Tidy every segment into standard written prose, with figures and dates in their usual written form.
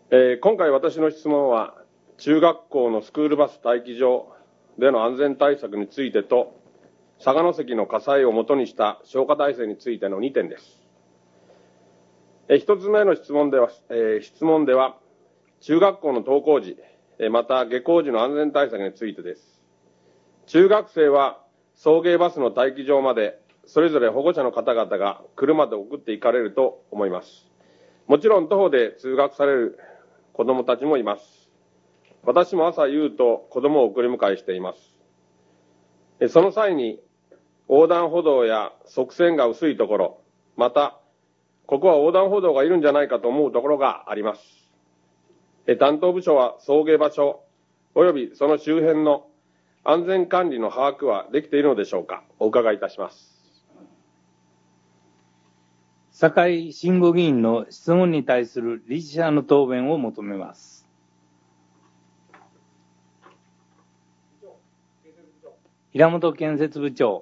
今回私の質問は、中学校のスクールバス待機場での安全対策についてと、佐賀関の火災をもとにした消火体制についての2点です。一つ目の質問では、中学校の登校時、また下校時の安全対策についてです。中学生は送迎バスの待機場までそれぞれ保護者の方々が車で送って行かれると思います。もちろん徒歩で通学される子供たちもいます。私も朝夕と子供を送り迎えしています。その際に横断歩道や側線が薄いところ、またここは横断歩道がいるんじゃないかと思うところがあります。担当部署は送迎場所及びその周辺の安全管理の把握はできているのでしょうか。お伺いいたします。 酒井慎吾議員の質問に対する理事者の答弁を求めます。平本建設部長。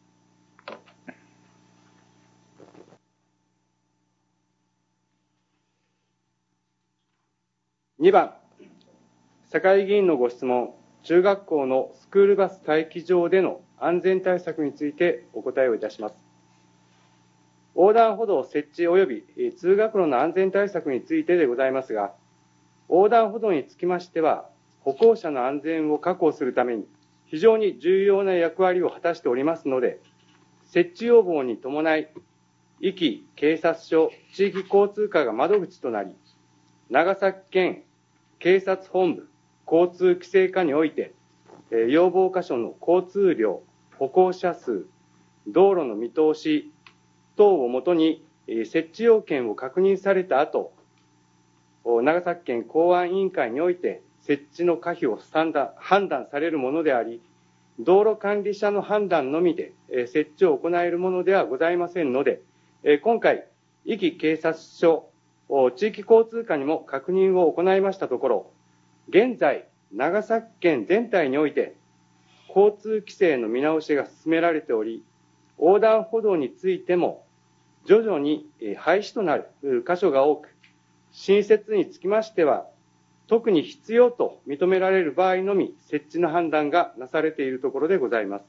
2番、酒井議員のご質問、中学校のスクールバス待機場での安全対策についてお答えをいたします。横断歩道設置及び通学路の安全対策についてでございますが、横断歩道につきましては、歩行者の安全を確保するために非常に重要な役割を果たしておりますので、設置要望に伴い、壱岐警察署地域交通課が窓口となり、長崎県警察本部交通規制課において、要望箇所の交通量、歩行者数、道路の見通し等をもとに設置要件を確認された後、長崎県公安委員会において設置の可否を判断されるものであり、道路管理者の判断のみで設置を行えるものではございませんので、今回、壱岐警察署地域交通課にも確認を行いましたところ、現在、長崎県全体において交通規制の見直しが進められており、横断歩道についても徐々に廃止となる箇所が多く、新設につきましては、特に必要と認められる場合のみ設置の判断がなされているところでございます。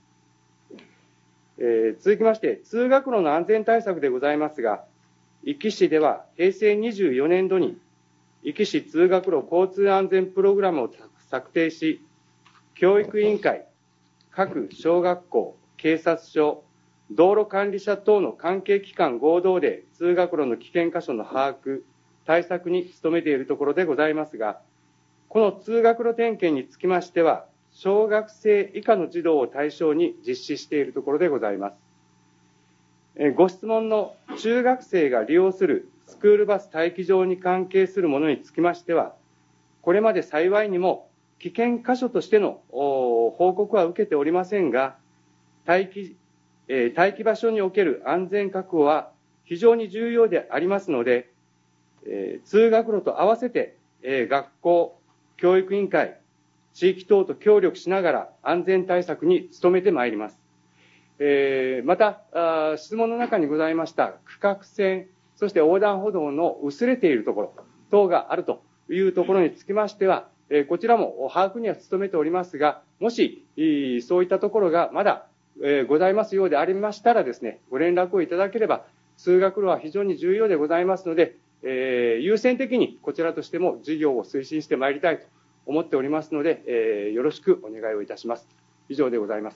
続きまして、通学路の安全対策でございますが、壱岐市では平成24年度に壱岐市通学路交通安全プログラムを策定し、教育委員会、各小学校、警察署、道路管理者等の関係機関合同で通学路の危険箇所の把握、対策に努めているところでございますが、この通学路点検につきましては、小学生以下の児童を対象に実施しているところでございます。ご質問の中学生が利用するスクールバス待機場に関係するものにつきましては、これまで幸いにも危険箇所としての報告は受けておりませんが、待機場所における安全確保は非常に重要でありますので、通学路と合わせて学校、教育委員会、地域等と協力しながら安全対策に努めてまいります。また、質問の中にございました区画線、そして横断歩道の薄れているところ等があるというところにつきましては、こちらも把握には努めておりますが、もしそういったところがまだございますようでありましたらですね、ご連絡をいただければ、通学路は非常に重要でございますので、優先的にこちらとしても事業を推進してまいりたいと思っておりますので、よろしくお願いをいたします。以上でございます。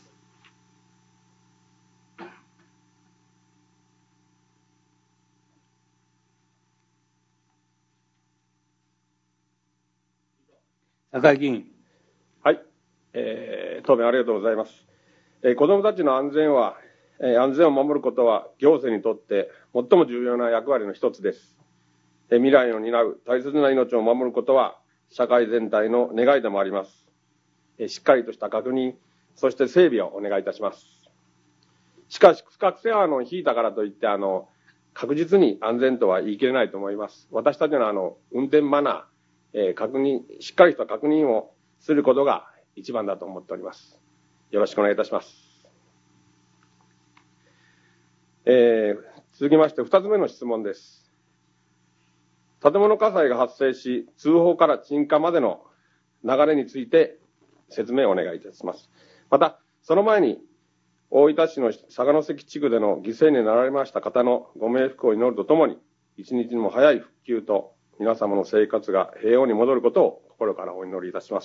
酒井議員。 はい、答弁ありがとうございます。子どもたちの安全を守ることは行政にとって最も重要な役割の一つです。未来を担う大切な命を守ることは社会全体の願いでもあります。しっかりとした確認、そして整備をお願いいたします。しかし、区画線を引いたからといって確実に安全とは言い切れないと思います。私たちの運転マナー、しっかりした確認をすることが一番だと思っております。よろしくお願いいたします。続きまして2つ目の質問です。 建物火災が発生し、通報から鎮火までの流れについて説明をお願いいたします。また、その前に、大分市の佐賀関地区での犠牲になられました方のご冥福を祈るとともに、一日も早い復旧と皆様の生活が平穏に戻ることを心からお祈りいたします。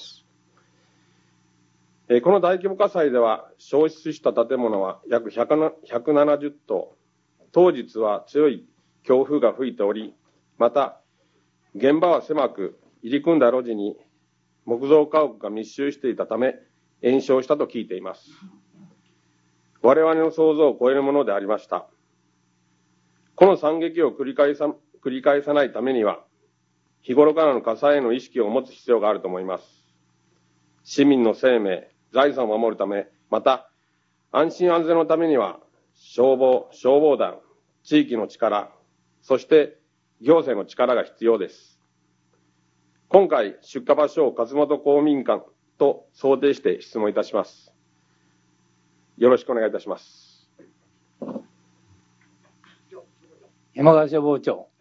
この大規模火災では、焼失した建物は約170棟、当日は強い強風が吹いており、また、現場は狭く、入り組んだ路地に木造家屋が密集していたため、延焼したと聞いています。我々の想像を超えるものでありました。この惨劇を繰り返さないためには、日頃からの火災への意識を持つ必要があると思います。市民の生命、財産を守るため、また、安心安全のためには、消防団、地域の力、そして行政の力が必要です。今回、出火場所を勝本公民館と想定して質問いたします。よろしくお願いいたします。 山川消防長。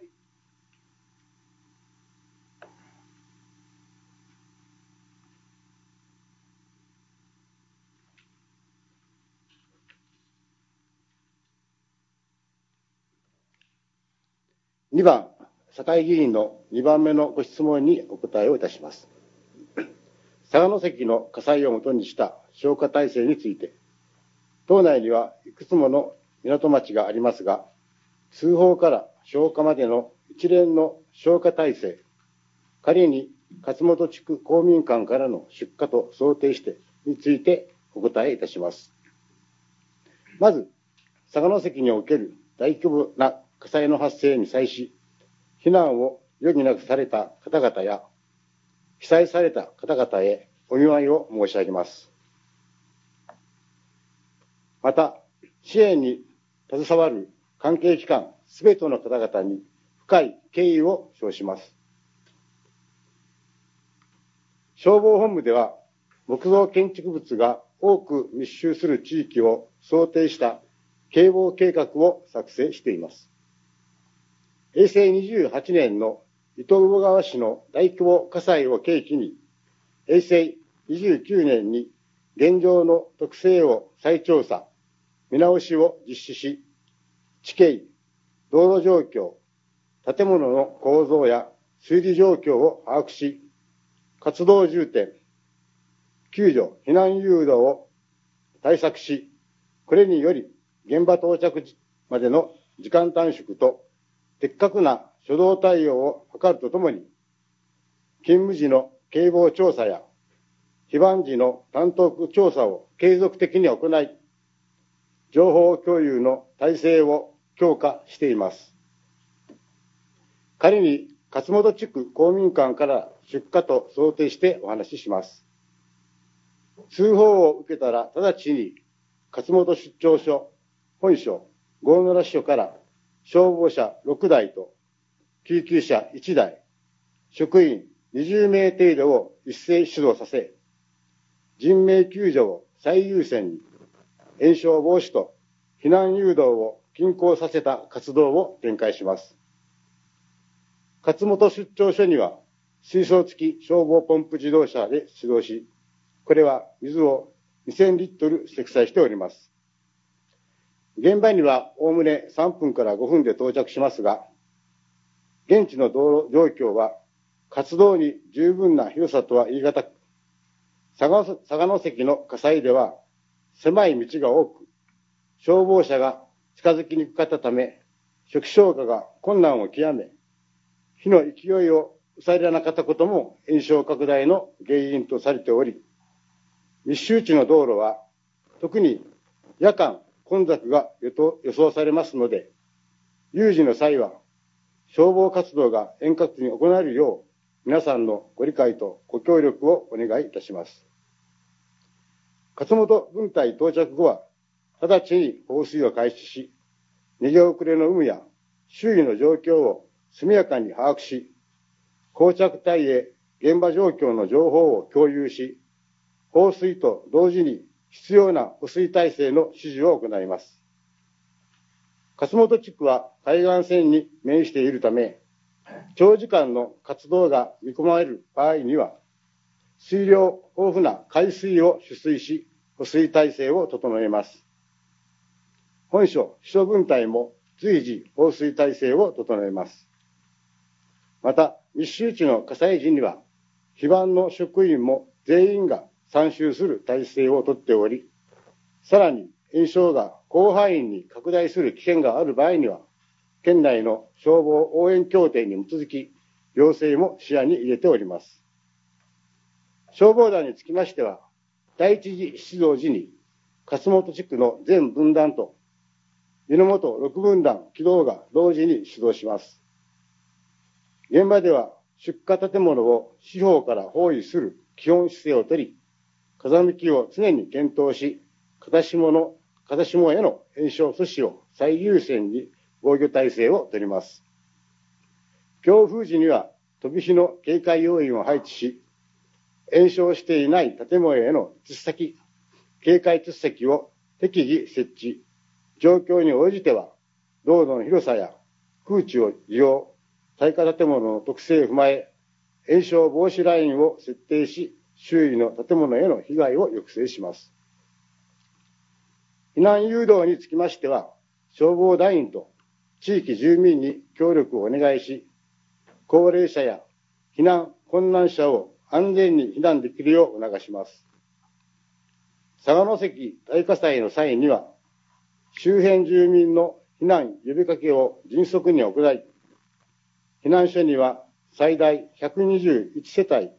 2番、堺議員の2番目のご質問にお答えをいたします。佐賀関の火災をもとにした消火体制について、島内にはいくつもの港町がありますが、通報から消火までの一連の消火体制、仮に勝本地区公民館からの出火と想定してについてお答えいたします。まず、佐賀関における大規模な火災の発生に際し、避難を余儀なくされた方々や、被災された方々へお見舞いを申し上げます。また、支援に携わる関係機関すべての方々に深い敬意を表します。消防本部では、木造建築物が多く密集する地域を想定した警防計画を作成しています。平成28年の伊東魚川市の大規模火災を契機に、平成29年に現状の特性を再調査、見直しを実施し、地形、道路状況、建物の構造や水利状況を把握し、活動重点、救助、避難誘導を対策し、これにより現場到着までの時間短縮と的確な初動対応を図るとともに、勤務時の警防調査や非番時の担当調査を継続的に行い、情報共有の体制を強化しています。仮に勝本地区公民館から出火と想定してお話しします。通報を受けたら直ちに勝本出張所、本所、郷村支所から消防車6台と救急車1台、職員20名程度を一斉出動させ、人命救助を最優先に、延焼防止と避難誘導を均衡させた活動を展開します。勝本出張所には水槽付き消防ポンプ自動車で出動し、これは水を2000リットル積載しております。現場にはおおむね3分から5分で到着しますが、現地の道路状況は活動に十分な広さとは言い難く、佐賀関の火災では狭い道が多く、消防車が近づきにくかったため、初期消火が困難を極め、火の勢いを抑えられなかったことも延焼拡大の原因とされており、密集地の道路は特に夜間混雑が予想されますので、有事の際は消防活動が円滑に行えるよう、皆さんのご理解とご協力をお願いいたします。勝本分隊到着後は、直ちに放水を開始し、逃げ遅れの有無や周囲の状況を速やかに把握し、膠着隊へ現場状況の情報を共有し、放水と同時に必要な保水体制の指示を行います。勝本地区は海岸線に面しているため、 長時間の活動が見込まれる場合には、水量豊富な海水を取水し、保水体制を整えます。本所、秘書分隊も随時放水体制を整えます。また、密集地の火災時には、非番の職員も全員が参集する体制をとっており、さらに延焼が広範囲に拡大する危険がある場合には、県内の消防応援協定に基づき、要請も視野に入れております。消防団につきましては、第一次出動時に、勝本地区の全分団と、湯の本6分団機動が同時に出動します。現場では、出火建物を四方から包囲する基本姿勢をとり、風向きを常に検討し、風下への延焼阻止を最優先に防御体制をとります。強風時には飛び火の警戒要員を配置し、延焼していない建物への警戒突石を適宜設置、状況に応じては、道路の広さや空地を利用、耐火建物の特性を踏まえ、延焼防止ラインを設定し、周囲の建物への被害を抑制します。避難誘導につきましては、消防団員と地域住民に協力をお願いし、高齢者や避難困難者を安全に避難できるよう促します。佐賀関大火災の際には、周辺住民の避難呼びかけを迅速に行い、避難所には最大121世帯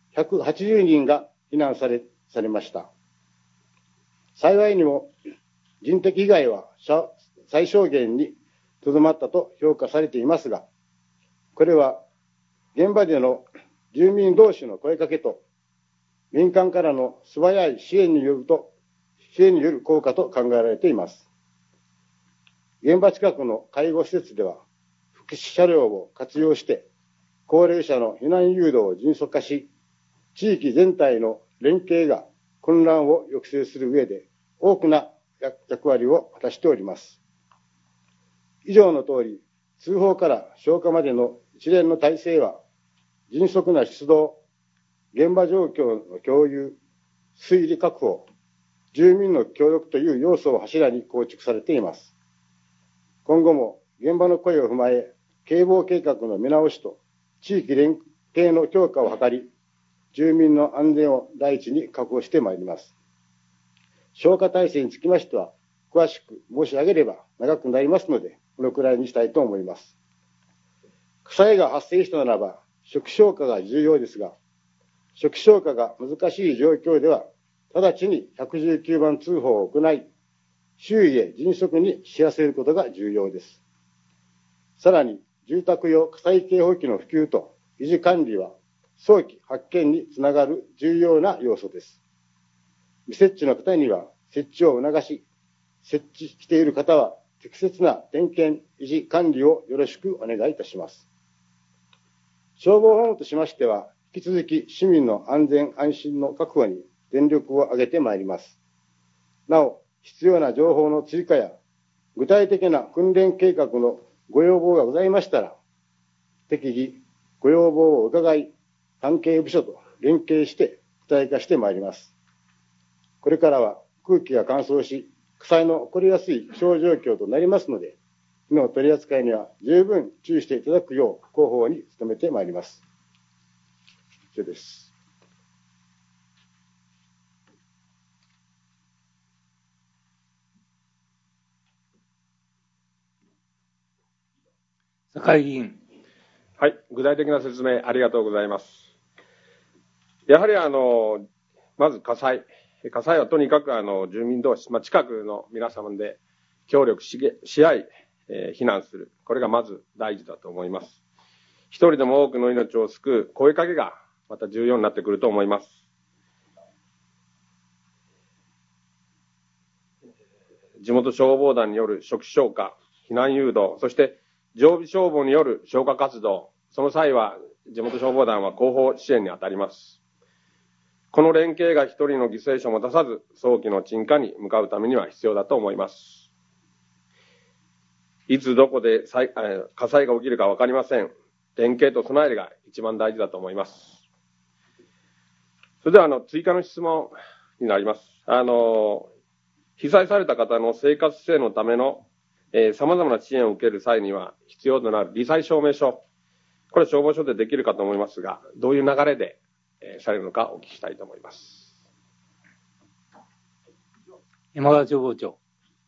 180人が避難されました。幸いにも人的被害は最小限にとどまったと評価されていますが、これは現場での住民同士の声かけと民間からの素早い支援による効果と考えられています。現場近くの介護施設では福祉車両を活用して高齢者の避難誘導を迅速化し、地域全体の連携が混乱を抑制する上で大きな役割を果たしております。以上の通り、通報から消火までの一連の体制は、迅速な出動、現場状況の共有、推理確保、住民の協力という要素を柱に構築されています。今後も現場の声を踏まえ、警防計画の見直しと地域連携の強化を図り、住民の安全を第一に確保してまいります。消火体制につきましては、詳しく申し上げれば長くなりますので、このくらいにしたいと思います。火災が発生したならば、初期消火が重要ですが、初期消火が難しい状況では、直ちに119番通報を行い、周囲へ迅速に知らせることが重要です。さらに、住宅用火災警報器の普及と維持管理は、早期発見につながる重要な要素です。未設置の方には設置を促し、設置している方は適切な点検、維持管理をよろしくお願いいたします。消防本部としましては、引き続き市民の安全安心の確保に全力を挙げてまいります。なお、必要な情報の追加や具体的な訓練計画のご要望がございましたら、適宜ご要望を伺い、関係部署と連携して具体化してまいります。これからは空気が乾燥し、火災の起こりやすい気象状況となりますので、火の取り扱いには十分注意していただくよう広報に努めてまいります。以上です。 酒井議員。 はい、具体的な説明ありがとうございます。やはりまず火災はとにかく住民同士、近くの皆様で協力し合い、避難する。これがまず大事だと思います。一人でも多くの命を救う声かけがまた重要になってくると思います。地元消防団による初期消火、避難誘導、そして常備消防による消火活動、その際は地元消防団は後方支援に当たります。この連携が一人の犠牲者も出さず、早期の鎮火に向かうためには必要だと思います。いつどこで火災が起きるか分かりません。 連携と備えが一番大事だと思います。それでは、追加の質問になります。被災された方の生活支援のための、様々な支援を受ける際には必要となる罹災証明書。これ消防署でできるかと思いますが、どういう流れで、されるのかお聞きしたいと思います。 山川消防庁。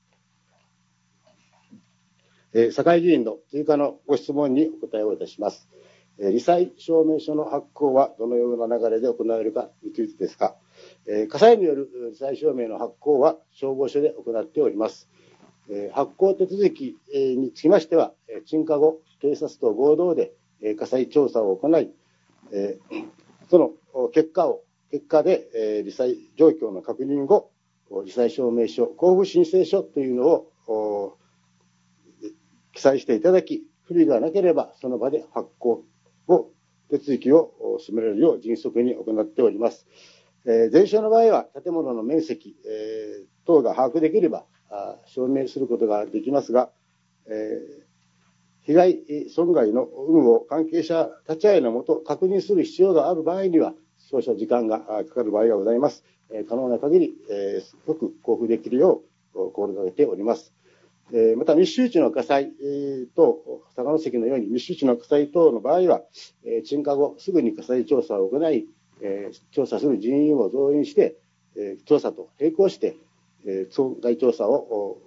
酒井議員の追加のご質問にお答えをいたします。罹災証明書の発行はどのような流れで行われるかについてですが、火災による罹災証明の発行は消防署で行っております。発行手続きにつきましては、鎮火後、警察と合同で火災調査を行い、その結果で罹災状況の確認後、罹災証明書、交付申請書というのを記載していただき、不備がなければその場で発行を手続きを進められるよう迅速に行っております。全焼の場合は建物の面積、等が把握できれば証明することができますが、被害損害の有無を関係者立ち会いのもと確認する必要がある場合には少々時間がかかる場合がございます。可能な限り即交付できるよう心がけております。また密集地の火災等、佐賀関のように密集地の火災等の場合は、鎮火後すぐに火災調査を行い、調査する人員を増員して、調査と並行して、損害調査を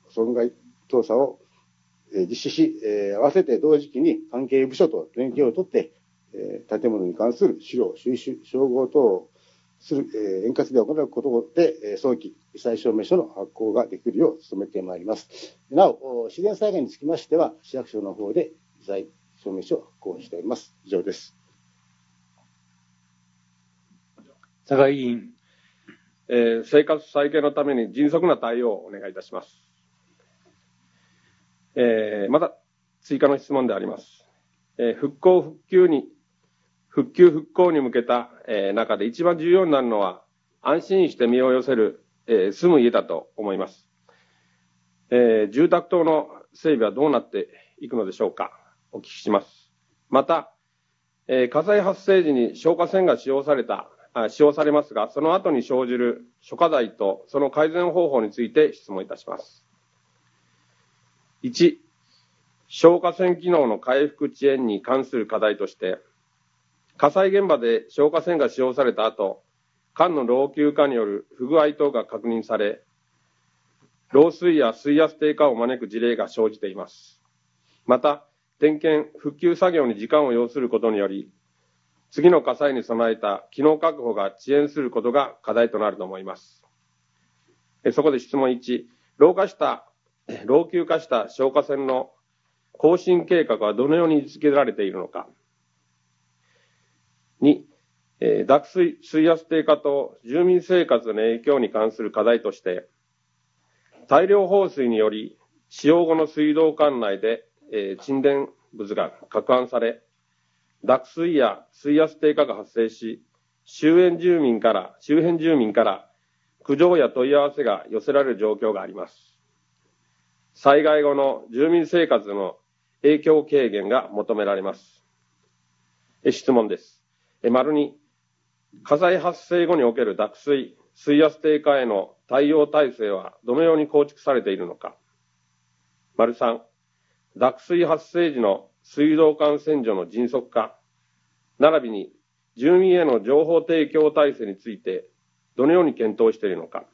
実施し、合わせて同時期に関係部署と連携を取って、建物に関する資料収集、照合等をする、円滑で行うことで、早期罹災証明書の発行ができるよう努めてまいります。なお、自然災害につきましては、市役所の方で罹災証明書を発行しております。以上です。 酒井議員。 生活再建のために迅速な対応をお願いいたします。また追加の質問であります。復旧復興に向けた、中で一番重要になるのは安心して身を寄せる、住む家だと思います。住宅等の整備はどうなっていくのでしょうか。お聞きします。また、火災発生時に消火栓が使用されますが、その後に生じる諸課題とその改善方法について質問いたします。1、消火栓機能の回復遅延に関する課題として、火災現場で消火栓が使用された後、管の老朽化による不具合等が確認され、漏水や水圧低下を招く事例が生じています。また、点検・復旧作業に時間を要することにより、次の火災に備えた機能確保が遅延することが課題となると思います。そこで質問1、老朽化した消火栓の更新計画はどのように位置づけられているのか。2、脱水・水圧低下と住民生活の影響に関する課題として、大量放水により使用後の水道管内で、沈殿物が攪拌され、濁水や水圧低下が発生し、周辺住民から苦情や問い合わせが寄せられる状況があります。災害後の住民生活の影響軽減が求められます。質問です。丸2、火災発生後における濁水、水圧低下への対応体制はどのように構築されているのか。丸3、濁水発生時の水道管洗浄の迅速化、並びに住民への情報提供体制についてどのように検討しているのか。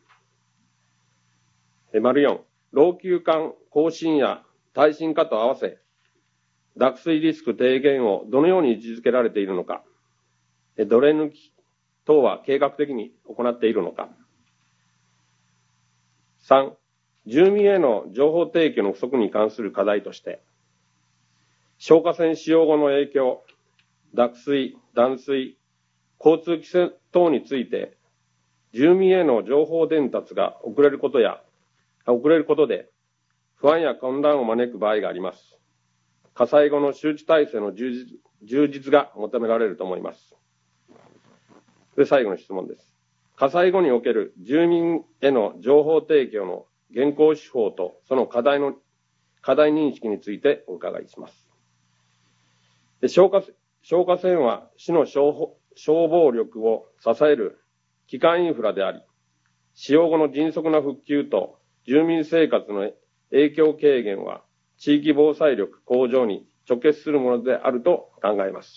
丸4、老朽管更新や耐震化と合わせ、濁水リスク低減をどのように位置づけられているのか。ドレ抜き等は計画的に行っているのか。3、住民への情報提供の不足に関する課題として、消火栓使用後の影響、濁水、断水、交通規制等について、住民への情報伝達が遅れることで、不安や混乱を招く場合があります。火災後の周知体制の充実が求められると思います。で、最後の質問です。火災後における住民への情報提供の現行手法とその課題認識についてお伺いします。 消火栓は市の消防力を支える基幹インフラであり、使用後の迅速な復旧と住民生活の影響軽減は地域防災力向上に直結するものであると考えます。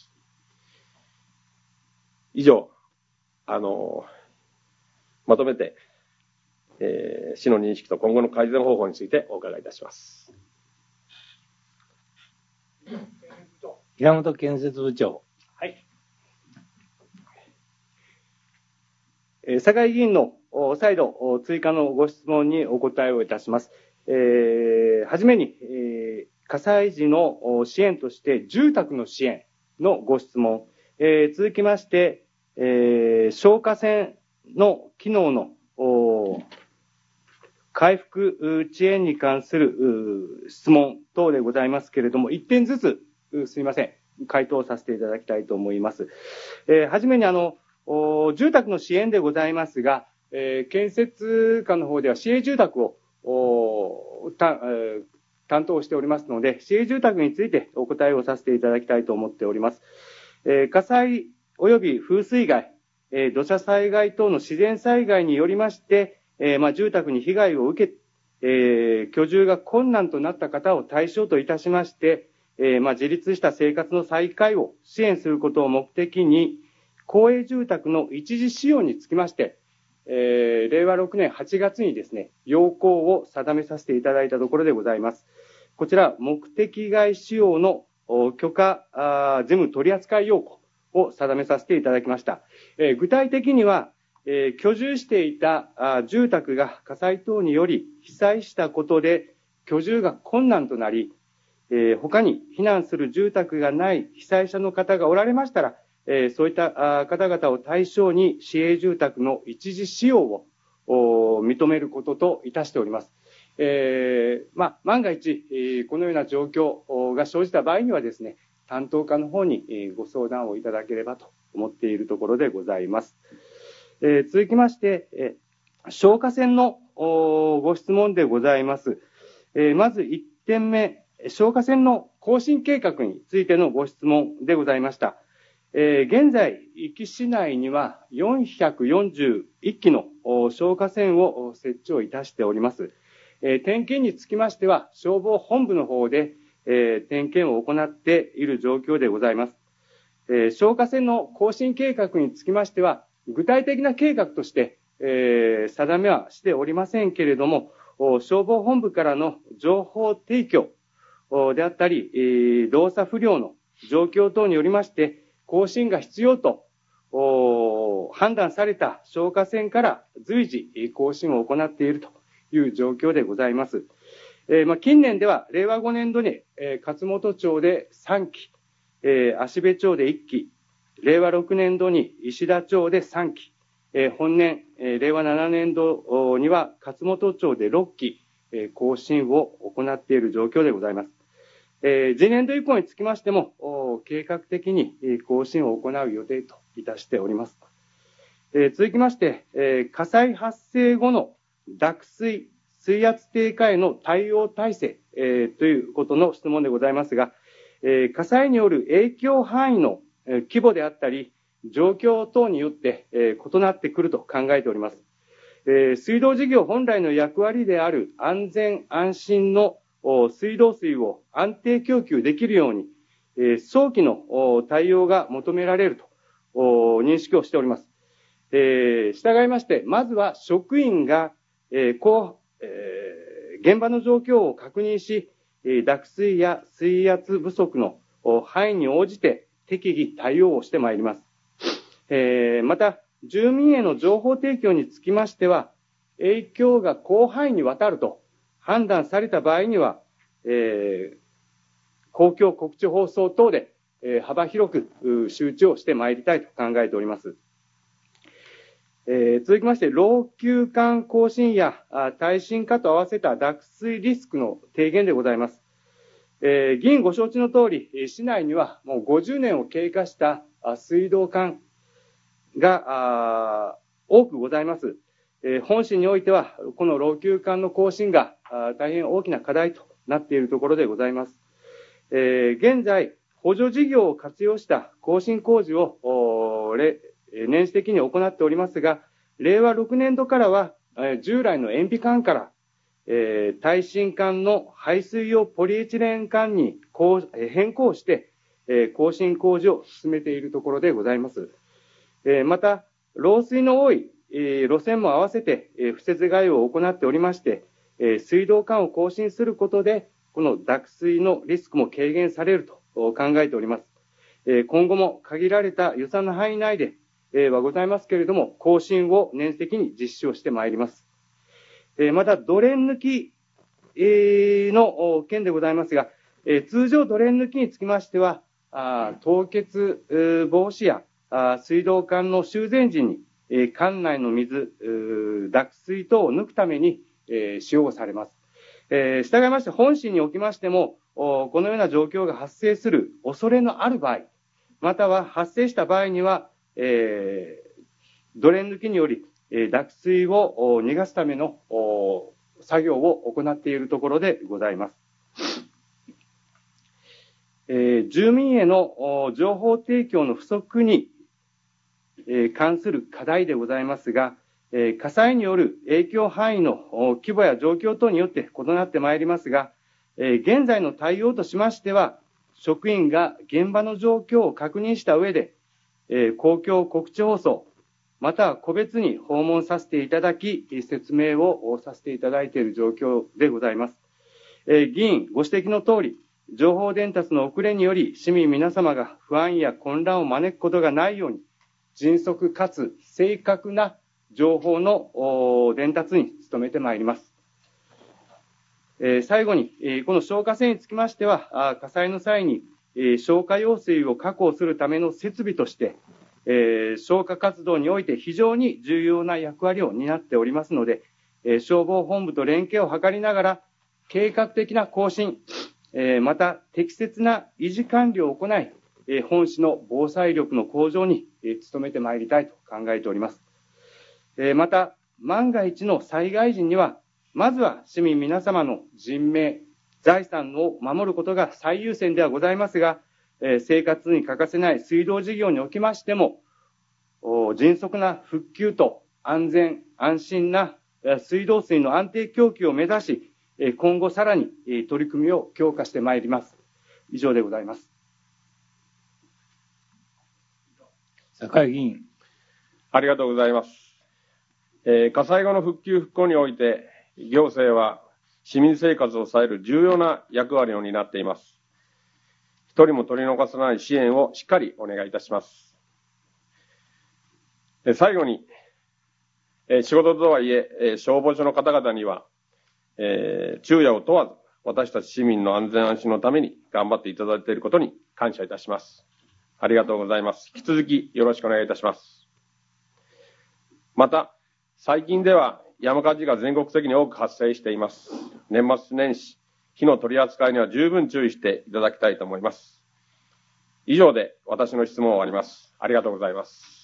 以上、まとめて、市の認識と今後の改善方法についてお伺いいたします。 平本建設部長。 はい。酒井議員の再度追加のご質問にお答えをいたします。はじめに、火災時の支援として住宅の支援のご質問、続きまして、消火栓の機能の回復遅延に関する質問等でございますけれども、1点ずつすいません、回答させていただきたいと思います。はじめに住宅の支援でございますが、建設課の方では市営住宅を担当しておりますので、市営住宅についてお答えをさせていただきたいと思っております。火災及び風水害、土砂災害等の自然災害によりまして、住宅に被害を受け、居住が困難となった方を対象といたしまして、自立した生活の再開を支援することを目的に、公営住宅の一時使用につきまして、令和6年8月にですね、要項を定めさせていただいたところでございます。こちら、目的外使用の許可事務取扱要項を定めさせていただきました。具体的には、居住していた住宅が火災等により被災したことで居住が困難となり、他に避難する住宅がない被災者の方がおられましたら、そういった方々を対象に市営住宅の一時使用を認めることといたしております。万が一、このような状況が生じた場合にはですね、担当課の方にご相談をいただければと思っているところでございます。続きまして、消火栓のご質問でございます。まず1点目、消火栓の更新計画についてのご質問でございました。現在、壱岐市内には441基の消火栓を設置をいたしております。点検につきましては、消防本部の方で点検を行っている状況でございます。消火栓の更新計画につきましては、具体的な計画として、定めはしておりませんけれども、消防本部からの情報提供であったり、動作不良の状況等によりまして、更新が必要と判断された消火栓から随時更新を行っているという状況でございます。近年では令和5年度に勝本町で3基、芦部町で1基、令和6年度に石田町で3基、本年、令和7年度には勝本町で6基、更新を行っている状況でございます。次年度以降につきましても、計画的に更新を行う予定といたしております。続きまして、火災発生後の濁水、水圧低下への対応体制、ということの質問でございますが、火災による影響範囲の規模であったり、状況等によって異なってくると考えております。水道事業本来の役割である安全安心の水道水を安定供給できるように、早期の対応が求められると認識をしております。従いまして、まずは職員が現場の状況を確認し、濁水や水圧不足の範囲に応じて適宜対応をしてまいります。また、住民への情報提供につきましては、影響が広範囲にわたると判断された場合には、公共告知放送等で幅広く周知をしてまいりたいと考えております。続きまして、老朽管更新や耐震化と合わせた濁水リスクの低減でございます。議員ご承知の通り、市内にはもう50年を経過した水道管が多くございます。本市においては、この老朽管の更新が大変大きな課題となっているところでございます。現在、 補助事業を活用した更新工事を年次的に行っておりますが、令和6年度からは、従来の塩ビ管から、耐震管の排水用ポリエチレン管に変更して、更新工事を進めているところでございます。また、漏水の多い、路線も合わせて、敷設替えを行っておりまして、水道管を更新することで、この濁水のリスクも軽減されると考えております。今後も限られた予算の範囲内で、はございますけれども、更新を年的に実施をしてまいります。また、ドレン抜きの件でございますが、通常ドレン抜きにつきましては、凍結防止や水道管の修繕時に、管内の水、濁水等を抜くために、使用されます。従いまして、本市におきましても、このような状況が発生する恐れのある場合、または発生した場合には、ドレン抜きにより、濁水を逃がすための作業を行っているところでございます。住民への情報提供の不足に関する課題でございますが、火災による影響範囲の規模や状況等によって異なってまいりますが、現在の対応としましては、職員が現場の状況を確認した上で、公共告知放送、または個別に訪問させていただき、説明をさせていただいている状況でございます。議員ご指摘の通り、情報伝達の遅れにより、市民皆様が不安や混乱を招くことがないように、迅速かつ正確な情報の伝達に努めてまいります。最後に、この消火栓につきましては、火災の際に消火用水を確保するための設備として、消火活動において非常に重要な役割を担っておりますので、消防本部と連携を図りながら、計画的な更新、また適切な維持管理を行い、本市の防災力の向上に努めてまいりたいと考えております。また、万が一の災害時には、まずは市民皆様の人命、財産を守ることが最優先ではございますが、生活に欠かせない水道事業におきましても、迅速な復旧と安全安心な水道水の安定供給を目指し、今後さらに取り組みを強化してまいります。以上でございます。 酒井議員。 ありがとうございます。火災後の復旧復興において、行政は市民生活を支える重要な役割を担っています。一人も取り残さない支援をしっかりお願いいたします。最後に、仕事とはいえ、消防署の方々には、昼夜を問わず、私たち市民の安全安心のために頑張っていただいていることに感謝いたします。ありがとうございます。引き続きよろしくお願いいたします。また、最近では山火事が全国的に多く発生しています。年末年始、火の取り扱いには十分注意していただきたいと思います。以上で私の質問を終わります。ありがとうございます。